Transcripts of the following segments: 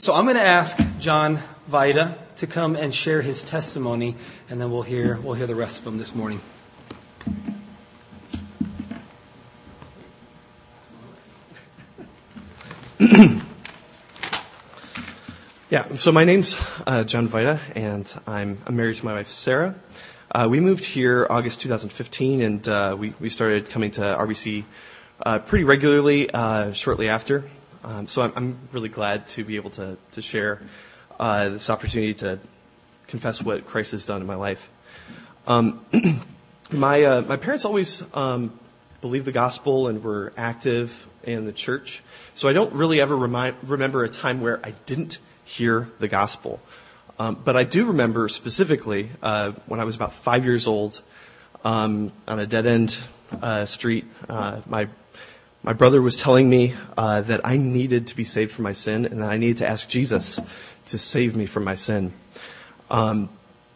So I'm going to ask John Vida to come and share his testimony, and then we'll hear the rest of them this morning. So my name's John Vida, and I'm married to my wife, Sarah. We moved here August 2015, and we started coming to RBC pretty regularly shortly after. So I'm really glad to be able to share this opportunity to confess what Christ has done in my life. My parents always believed the gospel and were active in the church. So I don't really ever remember a time where I didn't hear the gospel. But I do remember specifically when I was about 5 years old on a dead-end street. My brother was telling me that I needed to be saved from my sin and that I needed to ask Jesus to save me from my sin. And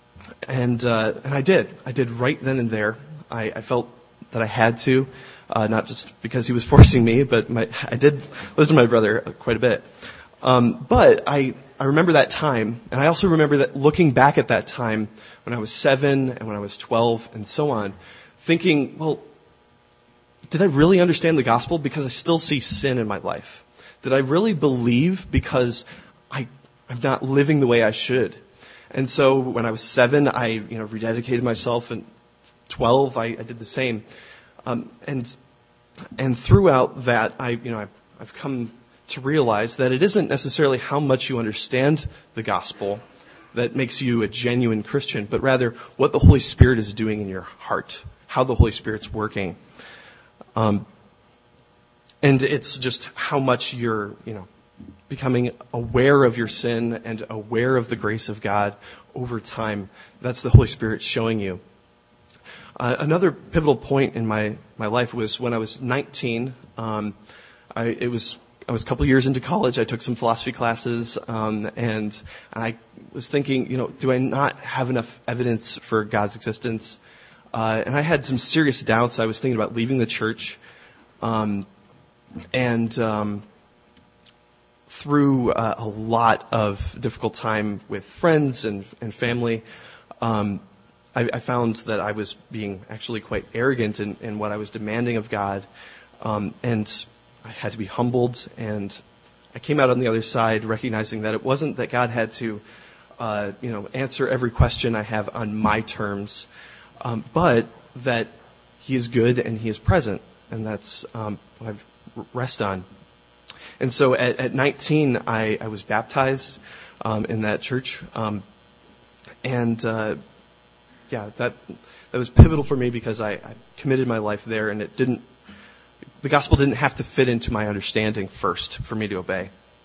I did. I did right then and there. I felt that I had to, not just because he was forcing me, but I did listen to my brother quite a bit. But I remember that time, and I also remember that looking back at that time when I was 7 and when I was 12 and so on, thinking, well, did I really understand the gospel because I still see sin in my life? Did I really believe because I'm not living the way I should? And so when I was 7, I rededicated myself, and 12 I did the same. And throughout that, I've come to realize that it isn't necessarily how much you understand the gospel that makes you a genuine Christian, but rather what the Holy Spirit is doing in your heart, how the Holy Spirit's working. And it's just how much you're, becoming aware of your sin and aware of the grace of God over time. That's the Holy Spirit showing you. Another pivotal point in my life was when I was 19. I was a couple years into college. I took some philosophy classes, and I was thinking, do I not have enough evidence for God's existence? And I had some serious doubts. I was thinking about leaving the church, through a lot of difficult time with friends and family, I found that I was being actually quite arrogant in what I was demanding of God, and I had to be humbled, and I came out on the other side recognizing that it wasn't that God had to, answer every question I have on my terms, but that He is good and He is present, and that's what I've rest on. And so at 19, I was baptized in that church, that was pivotal for me because I committed my life there, and the gospel didn't have to fit into my understanding first for me to obey.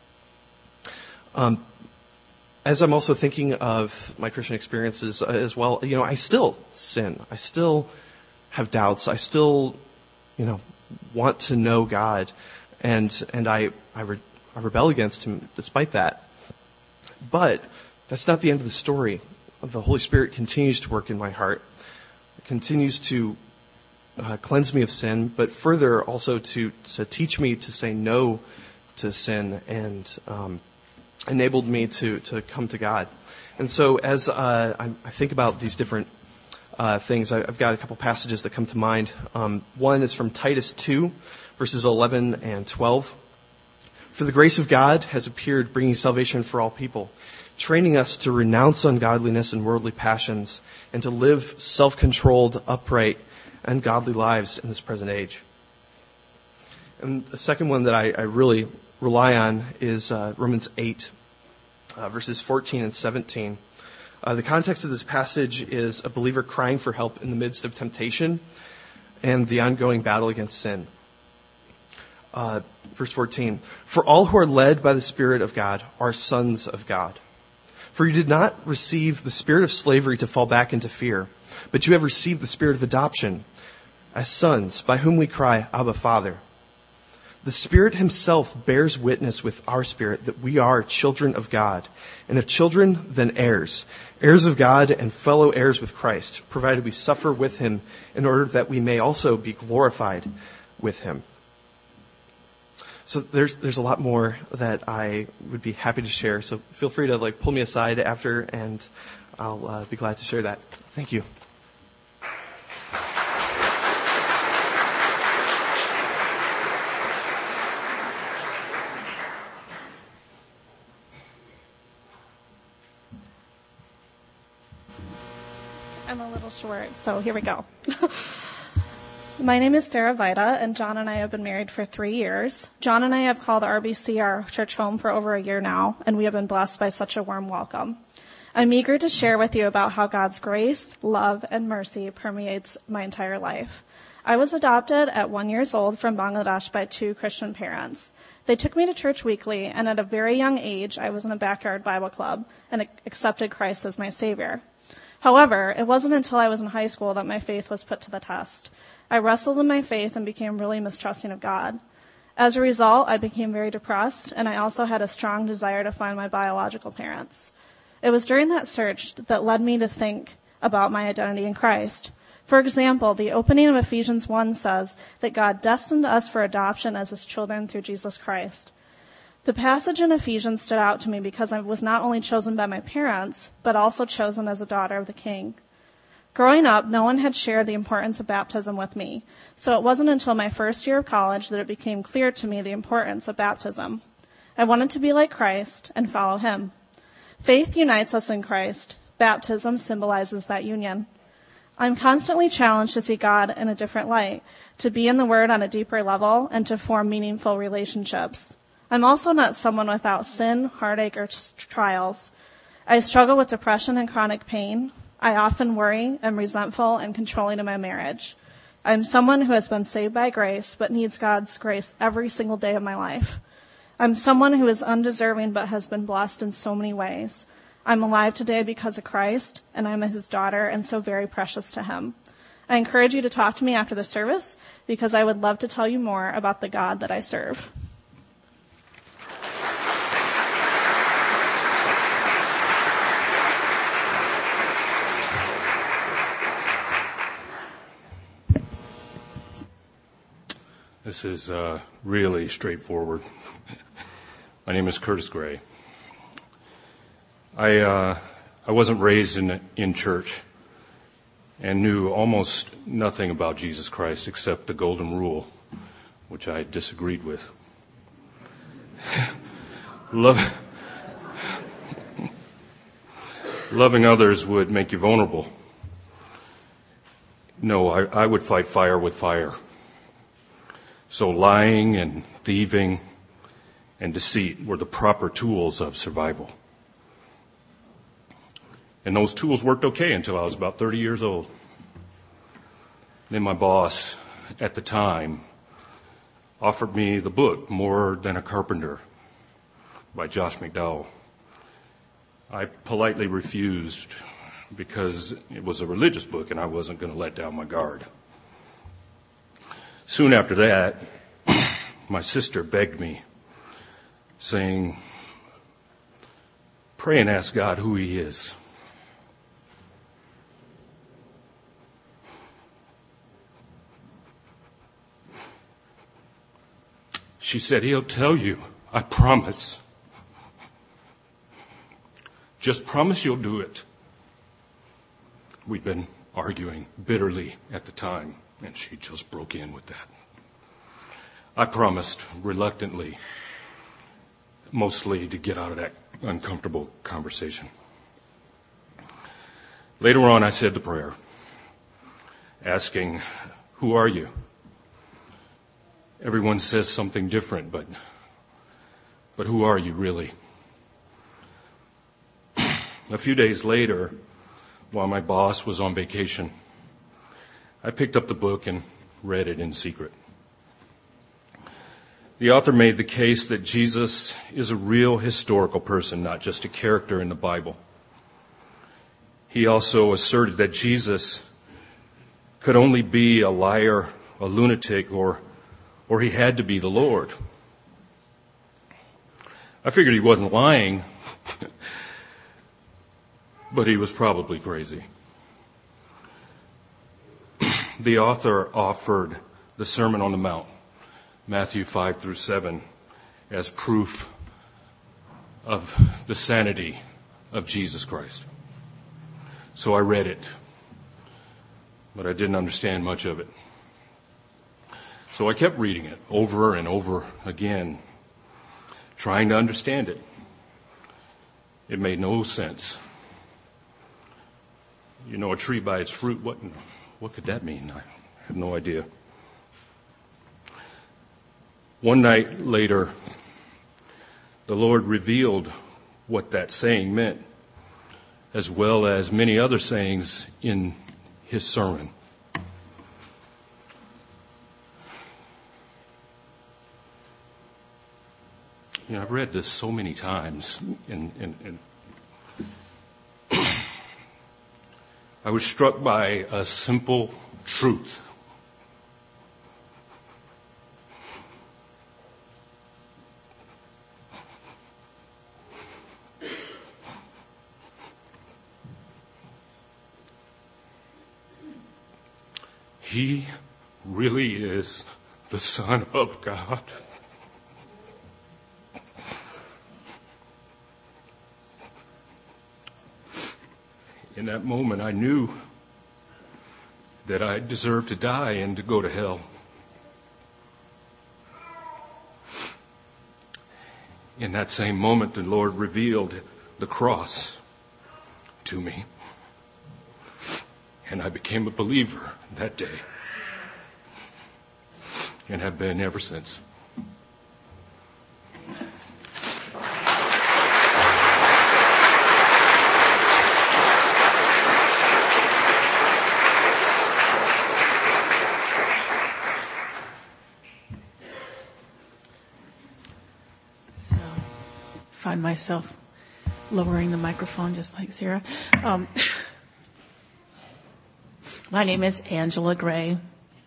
As I'm also thinking of my Christian experiences as well, I still sin. I still have doubts. I still, want to know God, and I rebel against Him despite that. But that's not the end of the story. The Holy Spirit continues to work in my heart, continues to cleanse me of sin, but further also to teach me to say no to sin, and enabled me to come to God. And so as I think about these different things, I've got a couple passages that come to mind. One is from Titus 2, verses 11 and 12. For the grace of God has appeared, bringing salvation for all people, training us to renounce ungodliness and worldly passions, and to live self-controlled, upright, and godly lives in this present age. And the second one that I really rely on is Romans 8, verses 14 and 17. The context of this passage is a believer crying for help in the midst of temptation and the ongoing battle against sin. Verse 14, for all who are led by the Spirit of God are sons of God. For you did not receive the spirit of slavery to fall back into fear, but you have received the spirit of adoption as sons, by whom we cry, Abba, Father. The Spirit Himself bears witness with our spirit that we are children of God. And if children, then heirs, heirs of God and fellow heirs with Christ, provided we suffer with Him in order that we may also be glorified with Him. So there's a lot more that I would be happy to share. So feel free to pull me aside after, and I'll be glad to share that. Thank you. I'm a little short, so here we go. My name is Sarah Vida, and John and I have been married for 3 years. John and I have called RBC our church home for over a year now, and we have been blessed by such a warm welcome. I'm eager to share with you about how God's grace, love, and mercy permeates my entire life. I was adopted at 1 year old from Bangladesh by 2 Christian parents. They took me to church weekly, and at a very young age, I was in a backyard Bible club and accepted Christ as my Savior. However, it wasn't until I was in high school that my faith was put to the test. I wrestled in my faith and became really mistrusting of God. As a result, I became very depressed, and I also had a strong desire to find my biological parents. It was during that search that led me to think about my identity in Christ. For example, the opening of Ephesians 1 says that God destined us for adoption as his children through Jesus Christ. The passage in Ephesians stood out to me because I was not only chosen by my parents, but also chosen as a daughter of the King. Growing up, no one had shared the importance of baptism with me, so it wasn't until my first year of college that it became clear to me the importance of baptism. I wanted to be like Christ and follow him. Faith unites us in Christ. Baptism symbolizes that union. I'm constantly challenged to see God in a different light, to be in the Word on a deeper level, and to form meaningful relationships. I'm also not someone without sin, heartache, or trials. I struggle with depression and chronic pain. I often worry, am resentful, and controlling in my marriage. I'm someone who has been saved by grace, but needs God's grace every single day of my life. I'm someone who is undeserving, but has been blessed in so many ways. I'm alive today because of Christ, and I'm his daughter, and so very precious to him. I encourage you to talk to me after the service, because I would love to tell you more about the God that I serve. This is really straightforward. My name is Curtis Gray. I wasn't raised in church and knew almost nothing about Jesus Christ except the Golden Rule, which I disagreed with. Loving others would make you vulnerable. No, I would fight fire with fire. So lying and thieving and deceit were the proper tools of survival. And those tools worked okay until I was about 30 years old. Then my boss at the time offered me the book, More Than a Carpenter, by Josh McDowell. I politely refused because it was a religious book and I wasn't going to let down my guard. Soon after that, my sister begged me, saying, "Pray and ask God who he is." She said, "He'll tell you, I promise. Just promise you'll do it." We'd been arguing bitterly at the time, and she just broke in with that. I promised reluctantly, mostly to get out of that uncomfortable conversation. Later on, I said the prayer, asking, "Who are you?" Everyone says something different, but who are you really? A few days later, while my boss was on vacation, I picked up the book and read it in secret. The author made the case that Jesus is a real historical person, not just a character in the Bible. He also asserted that Jesus could only be a liar, a lunatic, or he had to be the Lord. I figured he wasn't lying, but he was probably crazy. The author offered the Sermon on the Mount, Matthew 5 through 7, as proof of the sanity of Jesus Christ. So I read it, but I didn't understand much of it. So I kept reading it over and over again, trying to understand it. It made no sense. You know, a tree by its fruit, what could that mean? I have no idea. One night later, the Lord revealed what that saying meant, as well as many other sayings in his sermon. You know, I've read this so many times, and I was struck by a simple truth. He really is the Son of God. In that moment, I knew that I deserved to die and to go to hell. In that same moment, the Lord revealed the cross to me. And I became a believer that day. And have been ever since. So, find myself lowering the microphone just like Sarah. My name is Angela Gray.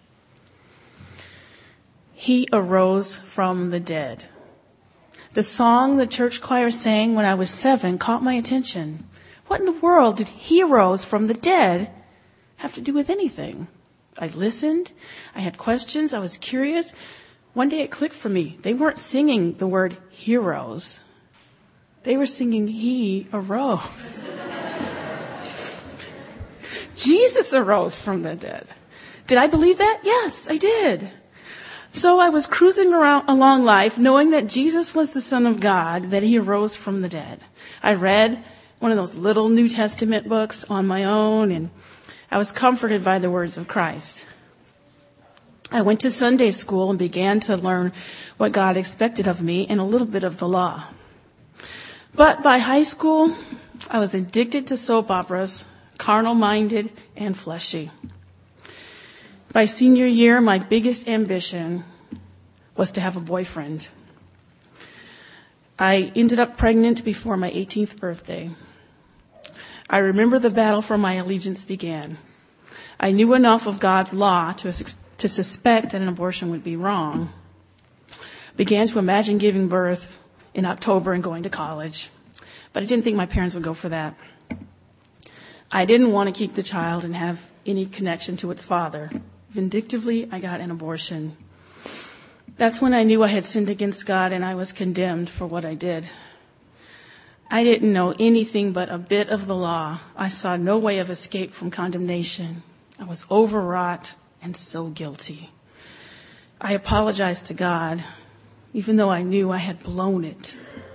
He arose from the dead. The song the church choir sang when I was 7 caught my attention. What in the world did he rose from the dead have to do with anything? I listened. I had questions. I was curious. One day it clicked for me. They weren't singing the word heroes. They were singing he arose. Jesus arose from the dead. Did I believe that? Yes, I did. So I was cruising along life knowing that Jesus was the Son of God, that he arose from the dead. I read one of those little New Testament books on my own, and I was comforted by the words of Christ. I went to Sunday school and began to learn what God expected of me and a little bit of the law. But by high school, I was addicted to soap operas, carnal-minded and fleshy. By senior year, my biggest ambition was to have a boyfriend. I ended up pregnant before my 18th birthday. I remember the battle for my allegiance began. I knew enough of God's law to suspect that an abortion would be wrong. Began to imagine giving birth in October and going to college. But I didn't think my parents would go for that. I didn't want to keep the child and have any connection to its father. Vindictively, I got an abortion. That's when I knew I had sinned against God and I was condemned for what I did. I didn't know anything but a bit of the law. I saw no way of escape from condemnation. I was overwrought and so guilty. I apologized to God, even though I knew I had blown it.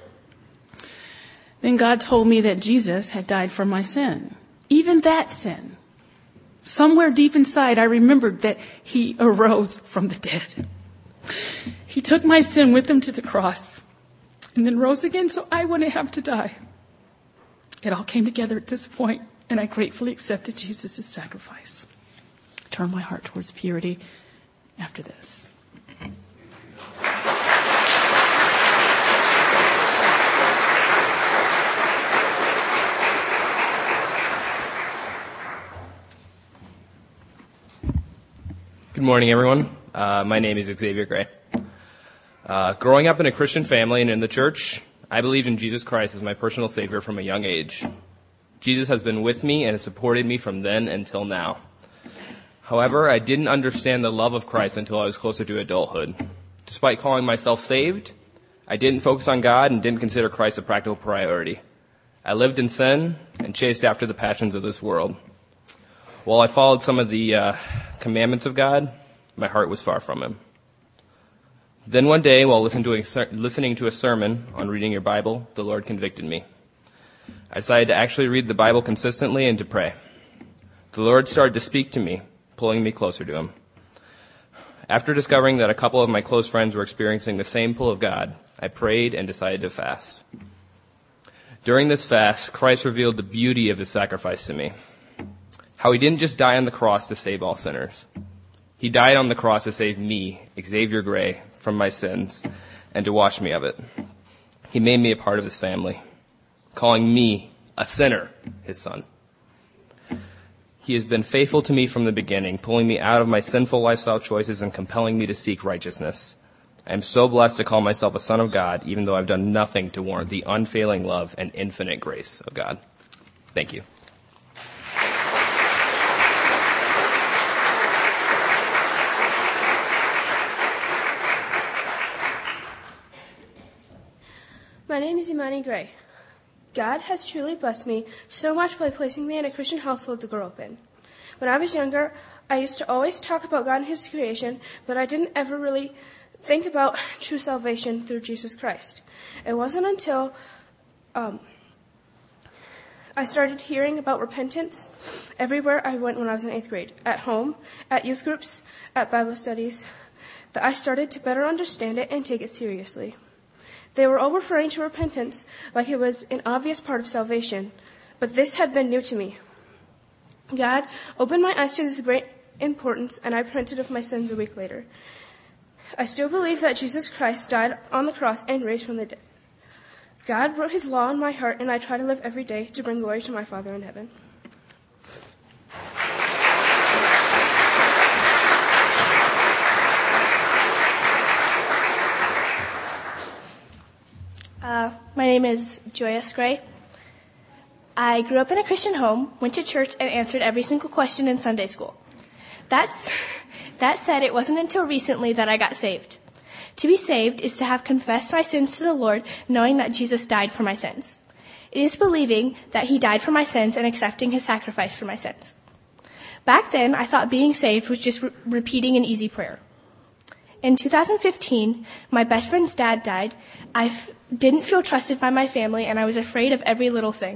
Then God told me that Jesus had died for my sin. Even that sin. Somewhere deep inside, I remembered that he arose from the dead. He took my sin with him to the cross and then rose again so I wouldn't have to die. It all came together at this point, and I gratefully accepted Jesus' sacrifice. Turn my heart towards purity after this. Good morning, everyone. My name is Xavier Gray. Growing up in a Christian family and in the church, I believed in Jesus Christ as my personal Savior from a young age. Jesus has been with me and has supported me from then until now. However, I didn't understand the love of Christ until I was closer to adulthood. Despite calling myself saved, I didn't focus on God and didn't consider Christ a practical priority. I lived in sin and chased after the passions of this world. While I followed some of the commandments of God, my heart was far from him. Then one day, while listening to a sermon on reading your Bible, the Lord convicted me. I decided to actually read the Bible consistently and to pray. The Lord started to speak to me, pulling me closer to him. After discovering that a couple of my close friends were experiencing the same pull of God, I prayed and decided to fast. During this fast, Christ revealed the beauty of his sacrifice to me. How he didn't just die on the cross to save all sinners. He died on the cross to save me, Xavier Gray, from my sins and to wash me of it. He made me a part of his family, calling me a sinner, his son. He has been faithful to me from the beginning, pulling me out of my sinful lifestyle choices and compelling me to seek righteousness. I am so blessed to call myself a son of God, even though I've done nothing to warrant the unfailing love and infinite grace of God. Thank you. My name is Imani Gray. God has truly blessed me so much by placing me in a Christian household to grow up in. When I was younger, I used to always talk about God and his creation, but I didn't ever really think about true salvation through Jesus Christ. It wasn't until I started hearing about repentance everywhere I went when I was in 8th grade, at home, at youth groups, at Bible studies, that I started to better understand it and take it seriously. They were all referring to repentance like it was an obvious part of salvation, but this had been new to me. God opened my eyes to this great importance, and I repented of my sins a week later. I still believe that Jesus Christ died on the cross and raised from the dead. God wrote his law in my heart, and I try to live every day to bring glory to my Father in heaven. My name is Joyous Gray. I grew up in a Christian home, went to church, and answered every single question in Sunday school. That said, it wasn't until recently that I got saved. To be saved is to have confessed my sins to the Lord, knowing that Jesus died for my sins. It is believing that he died for my sins and accepting his sacrifice for my sins. Back then, I thought being saved was just repeating an easy prayer. In 2015, my best friend's dad died. I didn't feel trusted by my family, and I was afraid of every little thing.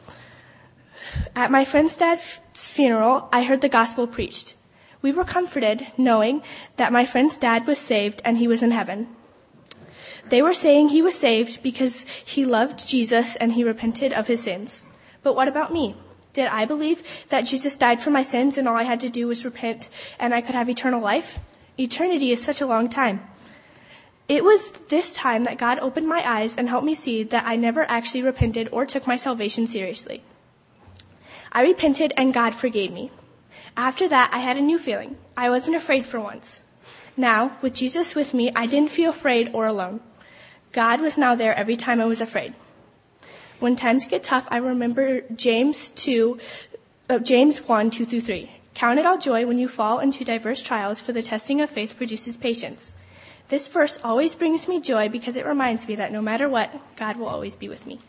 At my friend's dad's funeral, I heard the gospel preached. We were comforted knowing that my friend's dad was saved and he was in heaven. They were saying he was saved because he loved Jesus and he repented of his sins. But what about me? Did I believe that Jesus died for my sins and all I had to do was repent and I could have eternal life? Eternity is such a long time. It was this time that God opened my eyes and helped me see that I never actually repented or took my salvation seriously. I repented and God forgave me. After that, I had a new feeling. I wasn't afraid for once. Now, with Jesus with me, I didn't feel afraid or alone. God was now there every time I was afraid. When times get tough, I remember James 1, 2 through 3. Count it all joy when you fall into diverse trials, for the testing of faith produces patience. This verse always brings me joy because it reminds me that no matter what, God will always be with me.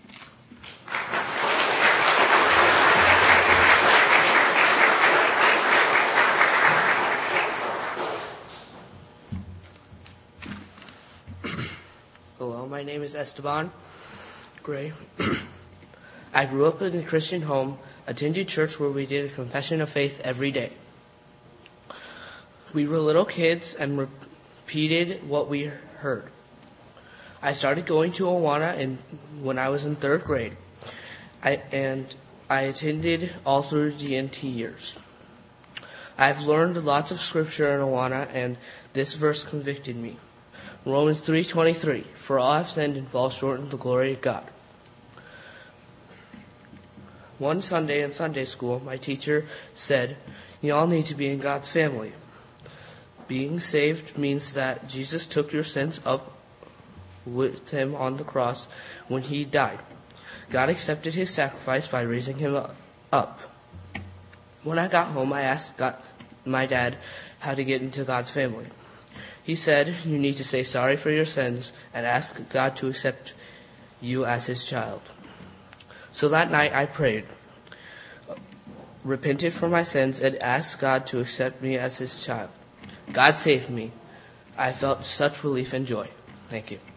Hello, my name is Esteban Gray. I grew up in a Christian home, attended church where we did a confession of faith every day. We were little kids and repeated what we heard. I started going to Awana when I was in 3rd grade, and I attended all through GNT years. I've learned lots of scripture in Awana, and this verse convicted me. Romans 3:23, for all have sinned and fall short of the glory of God. One Sunday in Sunday school, my teacher said, you all need to be in God's family. Being saved means that Jesus took your sins up with him on the cross when he died. God accepted his sacrifice by raising him up. When I got home, I asked my dad how to get into God's family. He said you need to say sorry for your sins and ask God to accept you as his child. So that night I prayed, repented for my sins, and asked God to accept me as his child. God saved me. I felt such relief and joy. Thank you.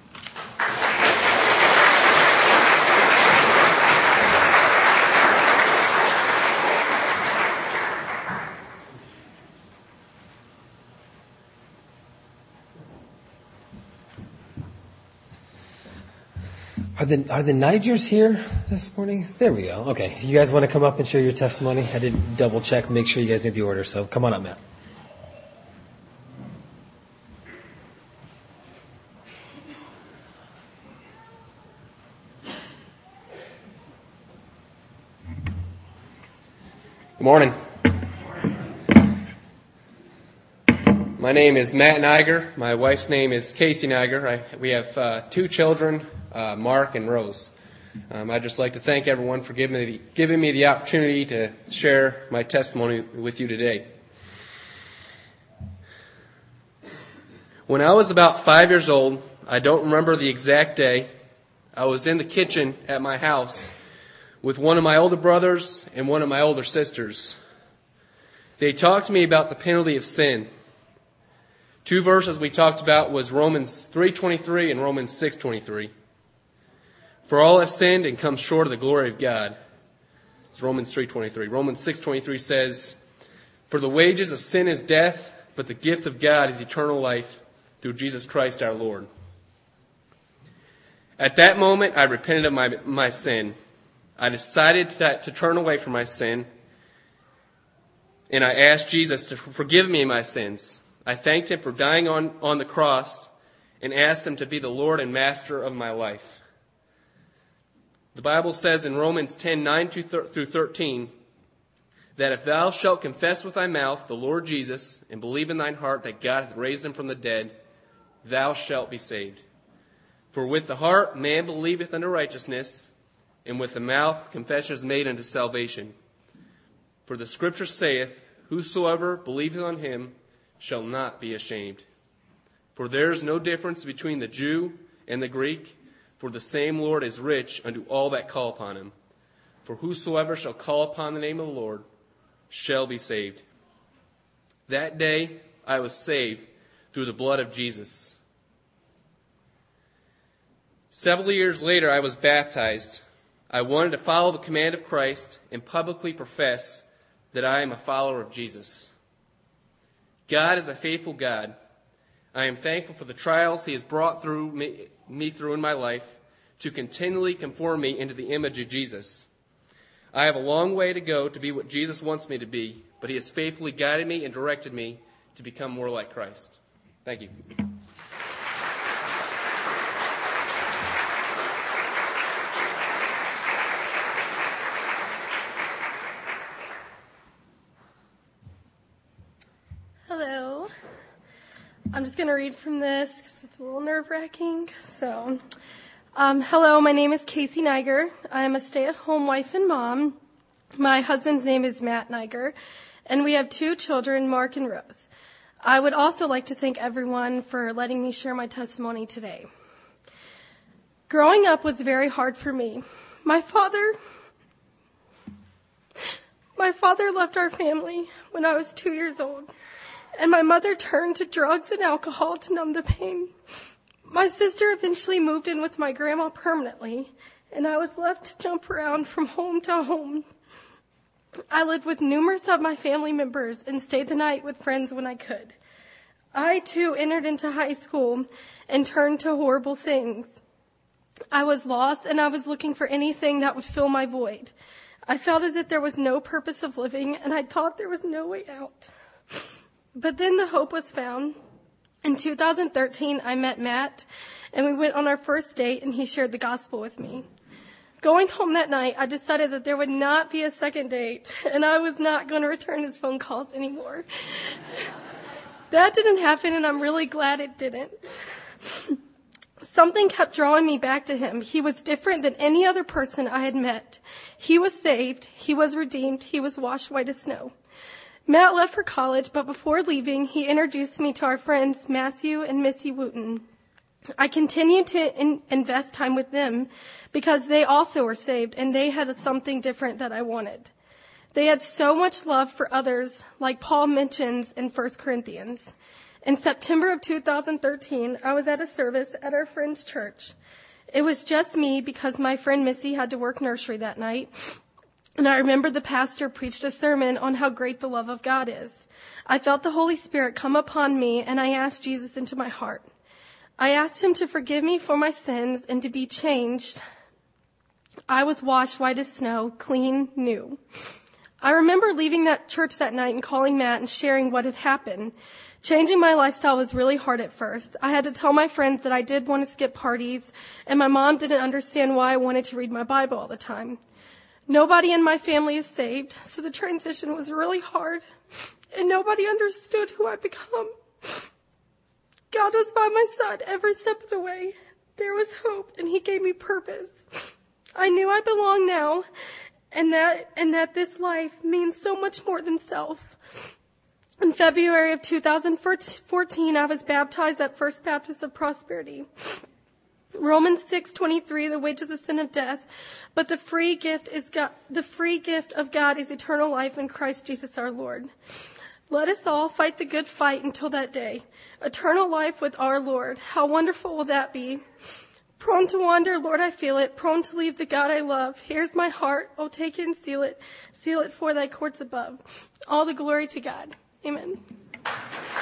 Are the Nigers here this morning? There we go. Okay. You guys want to come up and share your testimony? I didn't double check to make sure you guys need the order, so come on up, Matt. Good morning. My name is Matt Niger. My wife's name is Casey Niger. We have 2 children, Mark and Rose. I'd just like to thank everyone for giving me the opportunity to share my testimony with you today. When I was about 5 years old, I don't remember the exact day, I was in the kitchen at my house with one of my older brothers and one of my older sisters. They talked to me about the penalty of sin. 2 verses we talked about was Romans 3:23 and Romans 6:23. For all have sinned and come short of the glory of God. It's Romans 3:23. Romans 6:23 says, for the wages of sin is death, but the gift of God is eternal life through Jesus Christ our Lord. At that moment, I repented of my sin. I decided to turn away from my sin, and I asked Jesus to forgive me my sins. I thanked him for dying on the cross and asked him to be the Lord and master of my life. The Bible says in Romans 10:9 through 13, that if thou shalt confess with thy mouth the Lord Jesus and believe in thine heart that God hath raised him from the dead, thou shalt be saved. For with the heart man believeth unto righteousness, and with the mouth confession is made unto salvation. For the scripture saith, whosoever believeth on him shall not be ashamed. For there is no difference between the Jew and the Greek, for the same Lord is rich unto all that call upon him. For whosoever shall call upon the name of the Lord shall be saved. That day I was saved through the blood of Jesus. Several years later I was baptized. I wanted to follow the command of Christ and publicly profess that I am a follower of Jesus. God is a faithful God. I am thankful for the trials he has brought through me through in my life to continually conform me into the image of Jesus. I have a long way to go to be what Jesus wants me to be, but he has faithfully guided me and directed me to become more like Christ. Thank you. Hello. I'm just going to read from this because it's a little nerve-wracking. Hello, my name is Casey Niger. I am a stay-at-home wife and mom. My husband's name is Matt Niger, and we have 2 children, Mark and Rose. I would also like to thank everyone for letting me share my testimony today. Growing up was very hard for me. My father left our family when I was 2 years old. And my mother turned to drugs and alcohol to numb the pain. My sister eventually moved in with my grandma permanently, and I was left to jump around from home to home. I lived with numerous of my family members and stayed the night with friends when I could. I, too, entered into high school and turned to horrible things. I was lost, and I was looking for anything that would fill my void. I felt as if there was no purpose of living, and I thought there was no way out. But then the hope was found. In 2013, I met Matt, and we went on our first date, and he shared the gospel with me. Going home that night, I decided that there would not be a second date, and I was not going to return his phone calls anymore. That didn't happen, and I'm really glad it didn't. Something kept drawing me back to him. He was different than any other person I had met. He was saved. He was redeemed. He was washed white as snow. Matt left for college, but before leaving, he introduced me to our friends Matthew and Missy Wooten. I continued to invest time with them because they also were saved and they had something different that I wanted. They had so much love for others, like Paul mentions in 1 Corinthians. In September of 2013, I was at a service at our friend's church. It was just me because my friend Missy had to work nursery that night. And I remember the pastor preached a sermon on how great the love of God is. I felt the Holy Spirit come upon me and I asked Jesus into my heart. I asked him to forgive me for my sins and to be changed. I was washed white as snow, clean, new. I remember leaving that church that night and calling Matt and sharing what had happened. Changing my lifestyle was really hard at first. I had to tell my friends that I did want to skip parties, and my mom didn't understand why I wanted to read my Bible all the time. Nobody in my family is saved, so the transition was really hard, and nobody understood who I'd become. God was by my side every step of the way. There was hope, and he gave me purpose. I knew I belonged now, and that this life means so much more than self. In February of 2014, I was baptized at First Baptist of Prosperity. Romans 6:23, the wages of sin of death, but the free gift of God is eternal life in Christ Jesus our Lord. Let us all fight the good fight until that day. Eternal life with our Lord. How wonderful will that be? Prone to wander, Lord, I feel it. Prone to leave the God I love. Here's my heart. Oh, take it and seal it. Seal it for thy courts above. All the glory to God. Amen.